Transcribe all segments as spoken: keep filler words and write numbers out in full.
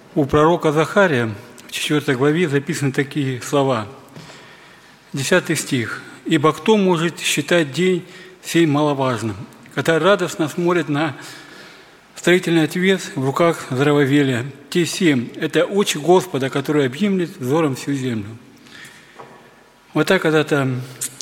У пророка Захария в четвёртой главе записаны такие слова. Десятый стих. «Ибо кто может считать день сей маловажным, когда радостно смотрит на строительный отвес в руках Зоровавеля? Те семь – это очи Господа, который объемлет взором всю землю». Вот так когда-то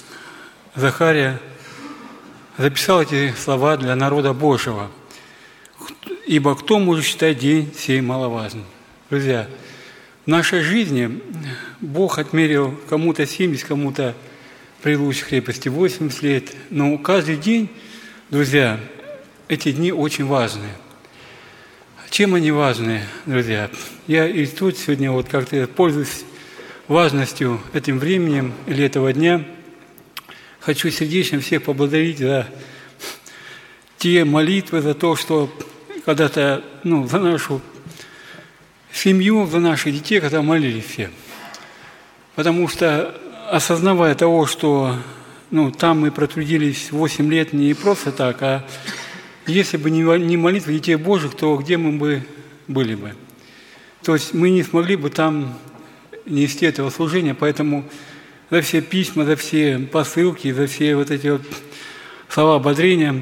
Захария записал эти слова для народа Божьего. «Ибо кто может считать день сей маловажным?» Друзья, в нашей жизни Бог отмерил кому-то семьдесят, кому-то при лучшей крепости восемьдесят лет. Но каждый день, друзья, эти дни очень важны. Чем они важны, друзья? Я и тут сегодня вот как-то пользуюсь важностью этим временем или этого дня. Хочу сердечно всех поблагодарить за те молитвы, за то, что когда-то, ну, за нашу семью, за наших детей, когда молились все. Потому что, осознавая того, что ну, там мы протрудились восемь лет не просто так, а если бы не молитва детей Божьих, то где мы бы были бы? То есть мы не смогли бы там нести этого служения, поэтому за все письма, за все посылки, за все вот эти вот слова ободрения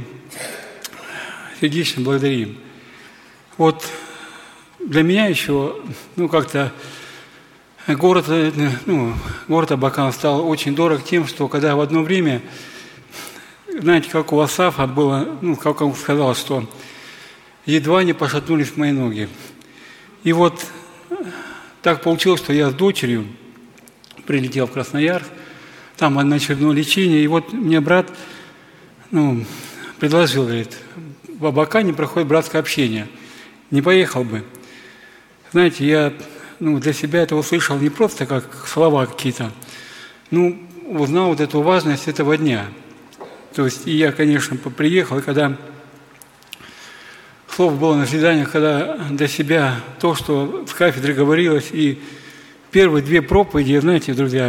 сердечно благодарим. Вот для меня еще, ну, как-то город, ну, город Абакан стал очень дорог тем, что когда в одно время, знаете, как у Асафа было, ну, как он сказал, что едва не пошатнулись мои ноги. И вот так получилось, что я с дочерью прилетел в Красноярск, там очередное лечение, и вот мне брат, ну, предложил, говорит, в Абакане проходит братское общение, не поехал бы. Знаете, я ну, для себя это услышал не просто как слова какие-то, ну, узнал вот эту важность этого дня. То есть, и я, конечно, приехал, и когда слово было на свиданиях, когда для себя то, что с кафедры говорилось, и первые две проповеди, знаете, друзья,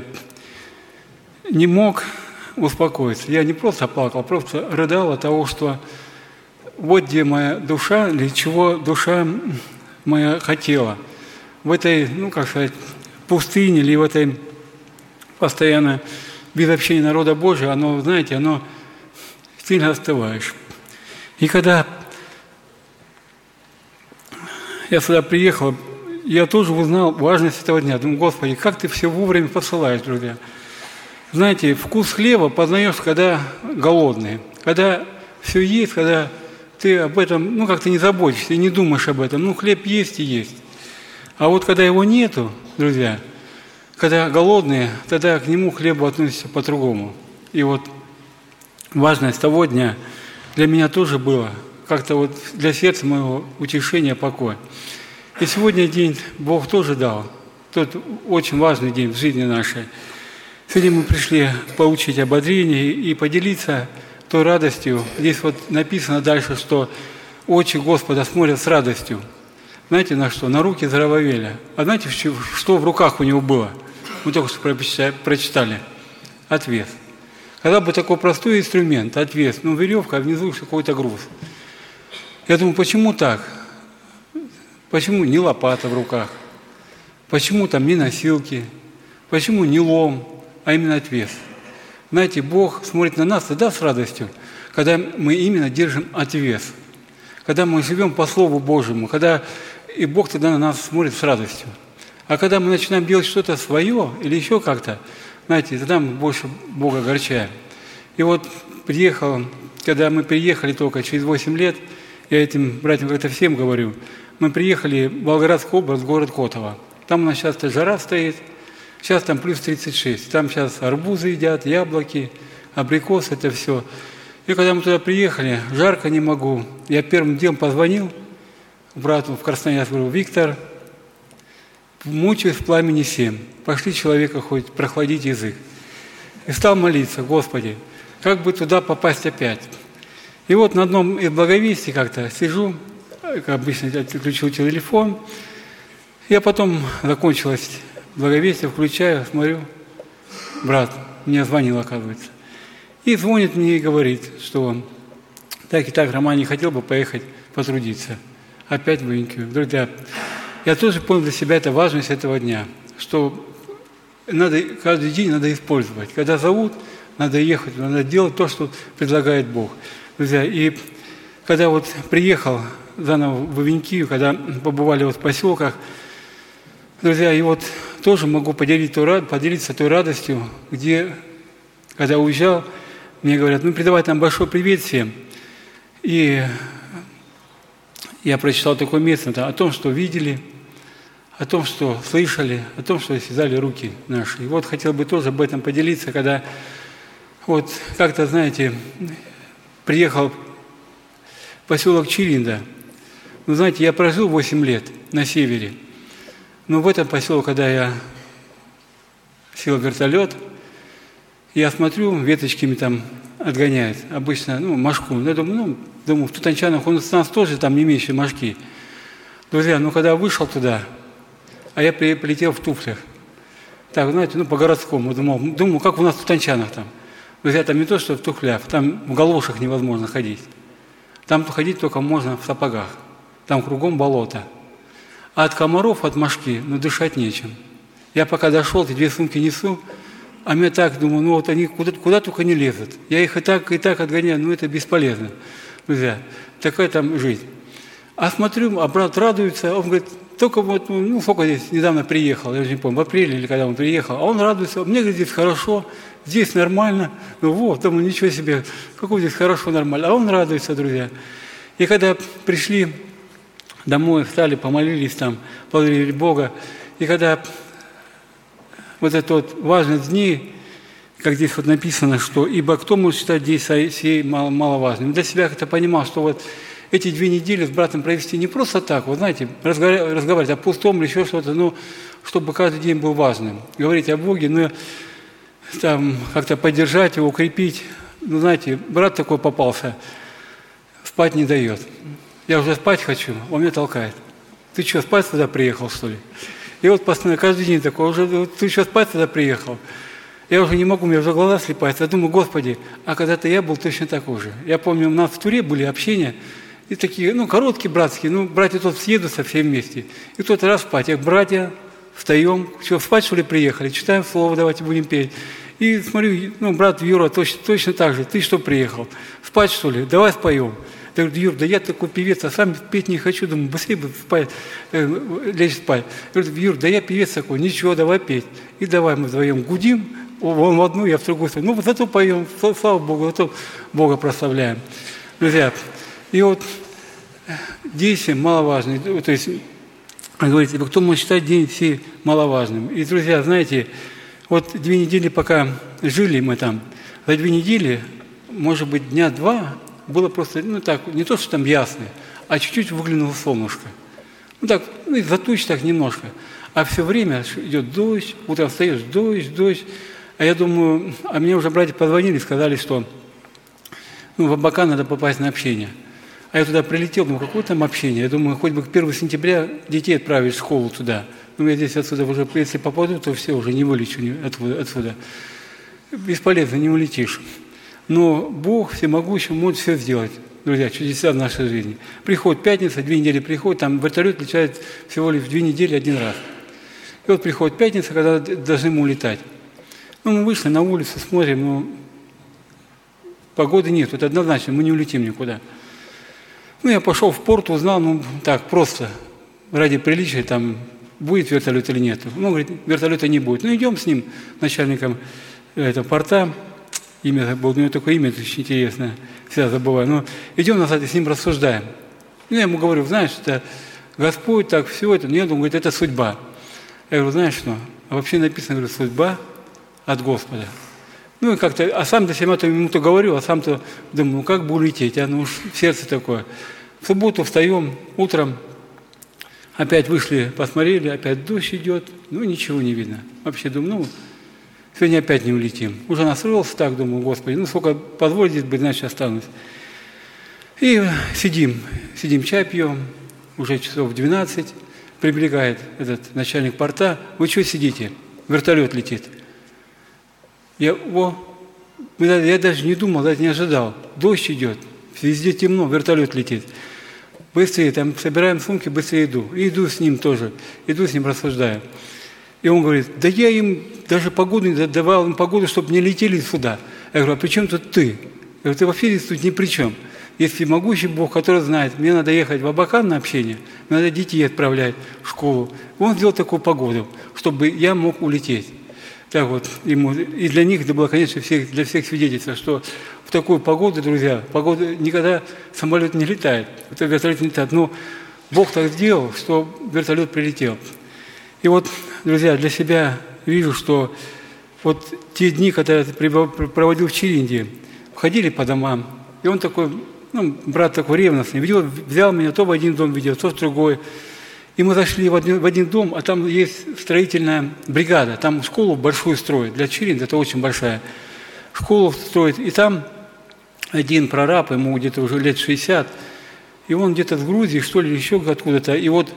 не мог успокоиться. Я не просто плакал, просто рыдал от того, что вот где моя душа, для чего душа моя хотела. В этой, ну, как сказать, пустыне или в этой постоянно без общения народа Божьего, оно, знаете, оно сильно остываешь. И когда я сюда приехал, я тоже узнал важность этого дня. Думаю, Господи, как Ты все вовремя посылаешь, друзья. Знаете, вкус хлеба познаешь, когда голодный, когда все есть, когда ты об этом, ну, как-то не заботишься и не думаешь об этом. Ну, хлеб есть и есть. А вот когда его нету, друзья, когда голодные, тогда к нему хлебу относятся по-другому. И вот важность того дня для меня тоже было как-то вот для сердца моего утешения, покоя. И сегодня день Бог тоже дал. Тот очень важный день в жизни нашей. Сегодня мы пришли получить ободрение и поделиться той радостью. Здесь вот написано дальше, что очи Господа смотрят с радостью. Знаете, на что? На руки Зоровавеля. А знаете, что в руках у него было? Мы только что прочитали. Отвес. Когда бы такой простой инструмент, отвес, ну, веревка, а внизу какой-то груз. Я думаю, почему так? Почему не лопата в руках? Почему там не носилки? Почему не лом, а именно отвес? Знаете, Бог смотрит на нас тогда с радостью, когда мы именно держим отвес. Когда мы живем по Слову Божьему, когда и Бог тогда на нас смотрит с радостью. А когда мы начинаем делать что-то свое или еще как-то, знаете, тогда мы больше Бога огорчаем. И вот приехал, когда мы приехали только через восемь лет, я этим братьям как-то всем говорю, мы приехали в Волгоградскую область, город Котово. Там у нас сейчас жара стоит, сейчас там плюс тридцать шесть. Там сейчас арбузы едят, яблоки, абрикосы, это все. И когда мы туда приехали, жарко не могу. Я первым делом позвонил брату в Красноярск, говорю, Виктор, мучаюсь в пламени семь. Пошли человека хоть прохладить язык. И стал молиться, Господи, как бы туда попасть опять. И вот на одном из благовестий как-то сижу, как обычно, отключил телефон. Я потом закончилось благовестие, включаю, смотрю, брат мне звонил, оказывается. И звонит мне и говорит, что он так и так, Роман не хотел бы поехать потрудиться. Опять в Инкию. Друзья, я тоже понял для себя это важность этого дня, что надо, каждый день надо использовать. Когда зовут, надо ехать, надо делать то, что предлагает Бог. Друзья, и когда вот приехал заново в Авинкию, когда побывали вот в поселках, друзья, и вот тоже могу поделиться, поделиться той радостью, где, когда уезжал, мне говорят, ну, передавай нам большой привет всем. И я прочитал такое место о том, что видели, о том, что слышали, о том, что связали руки наши. И вот хотел бы тоже об этом поделиться, когда вот как-то, знаете, приехал в поселок Чилинда. Ну, знаете, я прожил восемь лет на севере. Но в этом поселке, когда я сел в вертолет, я смотрю, веточками там отгоняют. Обычно, ну, мошку. Я думаю, ну, думаю, в Тутанчанах у нас тоже там не меньше мошки. Друзья, ну, когда вышел туда, а я полетел в туфлях. Так, знаете, ну, по-городскому. Думал, думаю, как у нас в Тутанчанах там. Друзья, там не то, что в туфлях, там в галошах невозможно ходить. Там ходить только можно в сапогах. Там кругом болото. А от комаров, от мошки, ну, дышать нечем. Я пока дошел, эти две сумки несу, а мне так, думаю, ну, вот они куда, куда только не лезут. Я их и так, и так отгоняю, ну, это бесполезно. Друзья, такая там жизнь. А смотрю, а брат радуется, он говорит, только вот, ну, сколько здесь недавно приехал, я уже не помню, в апреле или когда он приехал, а он радуется, мне, говорит, здесь хорошо, здесь нормально. Ну, вот, думаю, ничего себе, какой здесь хорошо, нормально. А он радуется, друзья. И когда пришли домой, встали, помолились там, благодарили Бога, и когда вот это вот важность дней, как здесь вот написано, что «Ибо кто может считать день сей маловажным?» Для себя как-то понимал, что вот эти две недели с братом провести не просто так, вот знаете, разговаривать, разговаривать о пустом или еще что-то, но чтобы каждый день был важным. Говорить о Боге, но там как-то поддержать его, укрепить. Ну, знаете, брат такой попался, спать не дает. Я уже спать хочу, он меня толкает. Ты что, спать сюда приехал, что ли? И вот постоянно, каждый день такой, уже ты что, спать сюда приехал? Я уже не могу, у меня уже глаза слепаются. Я думаю, Господи, а когда-то я был точно такой же. Я помню, у нас в Туре были общения, и такие, ну, короткие, братские, ну, братья тут съедутся все вместе. И тут раз спать, я, братья, встаем, что, спать, что ли, приехали? Читаем слово, давайте будем петь. И смотрю, ну, брат Юра точно, точно так же, ты что приехал? Спать, что ли? Давай споем. Я говорю, Юр, да я такой певец, а сам петь не хочу, думаю, быстрее бы спать, э, лечь спать. Я говорю, Юр, да я певец такой, ничего, давай петь. И давай мы вдвоем гудим, он в одну, я в другую сторону. Ну, зато поем, слава Богу, зато Бога прославляем. Друзья, и вот действие маловажное, то есть, говорите, кто может считать день сей маловажным. И, друзья, знаете, вот две недели, пока жили мы там, за две недели, может быть, дня два, было просто, ну так, не то, что там ясно, а чуть-чуть выглянуло солнышко. Ну так, ну и за туч так немножко. А все время идет дождь, утром встаешь, дождь, дождь. А я думаю, а мне уже братья позвонили, сказали, что ну, в Абакан надо попасть на общение. А я туда прилетел, думаю, какое там общение? Я думаю, хоть бы к первого сентября детей отправить в школу туда. Ну, я здесь отсюда уже, если попаду, то все, уже не вылечу отсюда. Бесполезно, не улетишь. Но Бог всемогущий может все сделать, друзья, чудеса в нашей жизни. Приходит пятница, две недели приходит, там вертолет летает всего лишь две недели один раз. И вот приходит пятница, когда должны мы улетать. Ну, мы вышли на улицу, смотрим, ну, погоды нет, это однозначно, мы не улетим никуда. Ну, я пошел в порт, узнал, ну, так, просто, ради приличия, там, будет вертолет или нет. Ну, говорит, вертолета не будет. Ну, идем с ним, начальником этого порта. Имя было, у него такое имя очень интересное, всегда забываю. Но идем назад и с ним рассуждаем. Ну, я ему говорю, знаешь, это Господь, так, все это. Нет, он говорит, это судьба. Я говорю, знаешь что? А вообще написано, говорю, судьба от Господа. Ну, и как-то, а сам до себя ему-то говорю, а сам-то думаю, ну, как бы улететь, а ну, уж сердце такое. В субботу встаем, утром, опять вышли, посмотрели, опять дождь идет, ну, ничего не видно. Вообще думаю, ну, сегодня опять не улетим. Уже настроился так, думаю, Господи, ну сколько позволит здесь быть, значит, останусь. И сидим, сидим, чай пьем, уже часов двенадцать, прибегает этот начальник порта, вы что сидите? Вертолет летит. Я, о, я даже не думал, даже не ожидал. Дождь идет, везде темно, вертолет летит. быстрее, там собираем сумки, быстрее иду. И иду с ним тоже, иду с ним рассуждаю. И он говорит, да я им даже погоду не давал, им погоду, чтобы не летели сюда. Я говорю, а при чем тут ты? Я говорю, ты вообще здесь тут ни при чем. Если могущий Бог, который знает, мне надо ехать в Абакан на общение, мне надо детей отправлять в школу. Он сделал такую погоду, чтобы я мог улететь. Так вот, ему, и для них это было, конечно, всех, для всех свидетельство, что в такую погоду, друзья, погода никогда самолет не летает, это вертолет не летает. Но Бог так сделал, что вертолет прилетел. И вот, друзья, для себя вижу, что вот те дни, когда я проводил в Чиринде, ходили по домам, и он такой, ну, брат такой ревностный, видел, взял меня, то в один дом ведет, то в другой. И мы зашли в один, в один дом, а там есть строительная бригада, там школу большую строят, для Чиринда это очень большая. Школу строят, и там один прораб, ему где-то уже лет шестьдесят, и он где-то в Грузии, что ли, еще откуда-то, и вот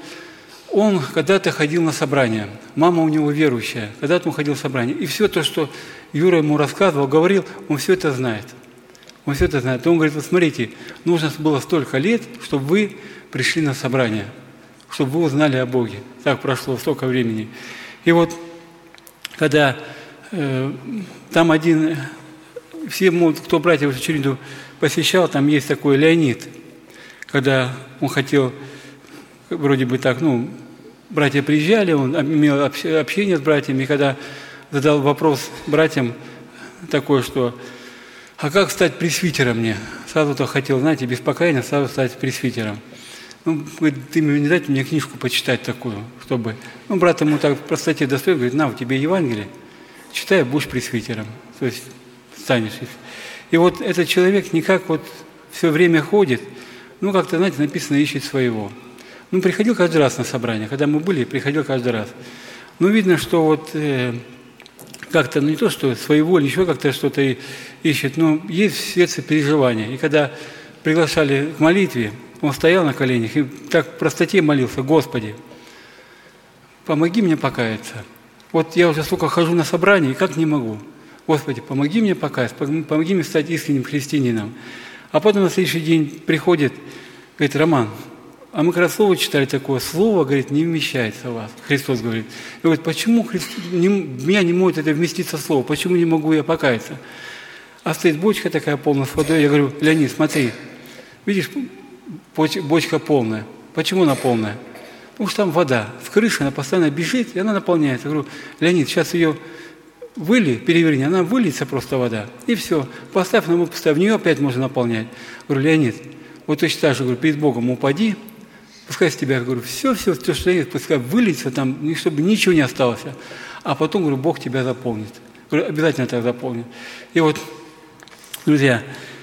он когда-то ходил на собрание, мама у него верующая, когда-то он ходил на собрание, и все то, что Юра ему рассказывал, говорил, он все это знает. Он все это знает. И он говорит, вот смотрите, нужно было столько лет, чтобы вы пришли на собрание, чтобы вы узнали о Боге. Так прошло столько времени. И вот, когда э, там один, все, кто братьев в Чиринду посещал, там есть такой Леонид, когда он хотел, вроде бы так, ну, братья приезжали, он имел общение с братьями, и когда задал вопрос братьям такой, что а как стать пресвитером мне? Сразу-то хотел, знаете, без покаяния сразу стать пресвитером. Ну, говорит, ты мне не дайте мне книжку почитать такую, чтобы... Ну, брат ему так в простоте достоин, говорит, на, у тебя Евангелие, читай, будешь пресвитером, то есть станешь. И вот этот человек никак вот все время ходит, ну, как-то, знаете, написано, ищет своего. Ну, приходил каждый раз на собрание, когда мы были, приходил каждый раз. Ну, видно, что вот... Э, как-то, ну не то, что своего, или еще как-то что-то ищет, но есть в сердце переживания. И когда приглашали к молитве, он стоял на коленях и так в простоте молился, Господи, помоги мне покаяться. Вот я уже сколько хожу на собрание, и как не могу. Господи, помоги мне покаяться, помоги мне стать искренним христианином. А потом на следующий день приходит, говорит, Роман, а мы когда слово читали такое, слово, говорит, не вмещается в вас. Христос говорит. И говорит, почему Христ... не... меня не может это вместиться слово, почему не могу я покаяться? А стоит бочка такая полная с водой. Я говорю, Леонид, смотри, видишь, бочка полная. Почему она полная? Потому что там вода. С крыши она постоянно бежит, и она наполняется. Я говорю, Леонид, сейчас ее выли, переверни, она выльется просто вода. И все. Поставь на поставь, в нее опять можно наполнять. Я говорю, Леонид, вот точно так же, говорю, перед Богом упади, пускай с тебя, говорю, все-все, то, что есть, пускай выльется там, чтобы ничего не осталось. А потом, говорю, Бог тебя заполнит. Говорю, обязательно так заполнит. И вот, друзья,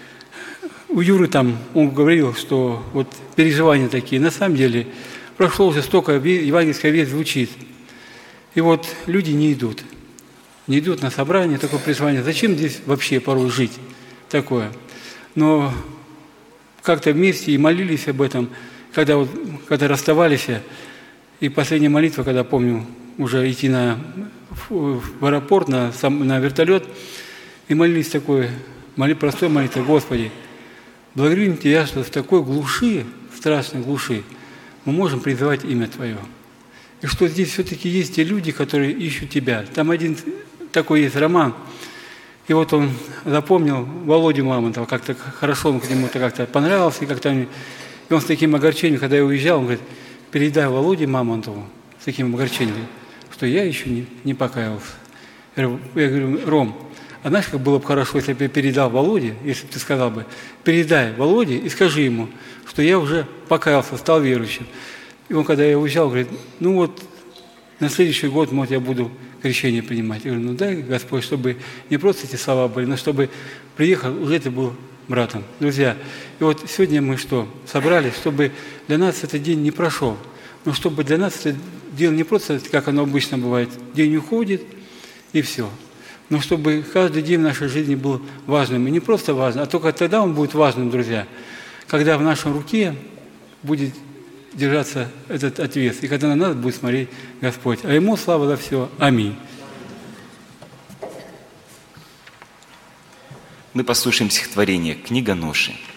у Юры там, он говорил, что вот переживания такие, на самом деле, прошло уже столько, евангельская весть звучит. И вот люди не идут. Не идут на собрание, такое переживание. Зачем здесь вообще порой жить такое? Но как-то вместе и молились об этом, когда, вот, когда расставались, и последняя молитва, когда, помню, уже идти на, в, в аэропорт, на, на вертолет, и молились такой, моли, простой молитвой, Господи, благодарим Тебя, что в такой глуши, страшной глуши, мы можем призывать имя Твое. И что здесь все-таки есть те люди, которые ищут Тебя. Там один такой есть роман, и вот он запомнил Володю Мамонтова, как-то хорошо он к нему-то как-то понравился, и как-то... И он с таким огорчением, когда я уезжал, он говорит, передай Володе Мамонтову с таким огорчением, что я еще не, не покаялся. Я говорю, Ром, а знаешь, как было бы хорошо, если бы я передал Володе, если бы ты сказал бы, передай Володе и скажи ему, что я уже покаялся, стал верующим. И он, когда я уезжал, говорит, ну вот, на следующий год, может, я буду крещение принимать. Я говорю, ну дай, Господь, чтобы не просто эти слова были, но чтобы приехал, уже ты был братом. Друзья, и вот сегодня мы что? Собрались, чтобы для нас этот день не прошел, но чтобы для нас это дело не просто, как оно обычно бывает, день уходит, и все. Но чтобы каждый день в нашей жизни был важным. И не просто важным, а только тогда он будет важным, друзья, когда в нашей руке будет держаться этот ответ, и когда на нас будет смотреть Господь. А Ему слава за все. Аминь. Мы послушаем стихотворение «Книга ноши».